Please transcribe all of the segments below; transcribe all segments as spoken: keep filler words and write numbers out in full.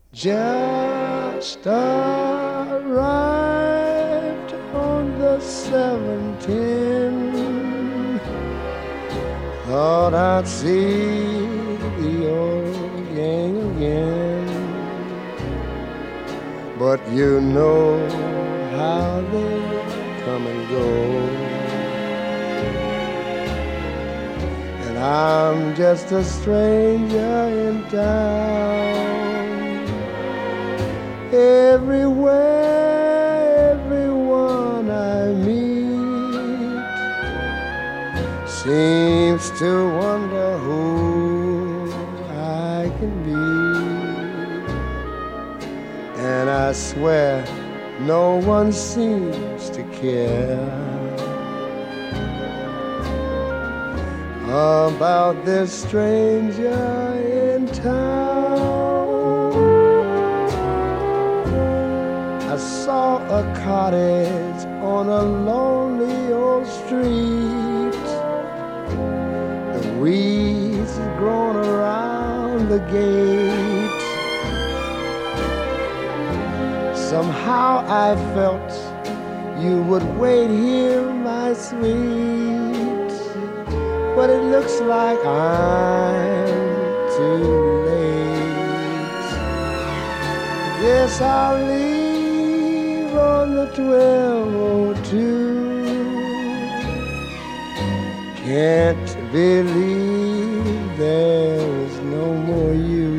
Just arrived on the seven ten. Thought I'd see the old gang again. But you know how they come and go. And I'm just a stranger in town. Everywhere, everyone I meet seems to wonder who I can be. And I swear no one seems to care about this stranger in town. I saw a cottage on a lonely old street. The weeds had grown around the gate. Somehow I felt you would wait here, my sweet. But it looks like I'm too late. Guess I'll leave on the twelve oh two. Can't believe there's no more you.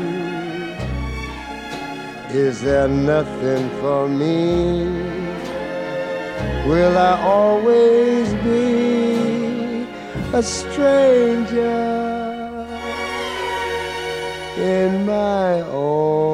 Is there nothing for me? Will I always be a stranger in my own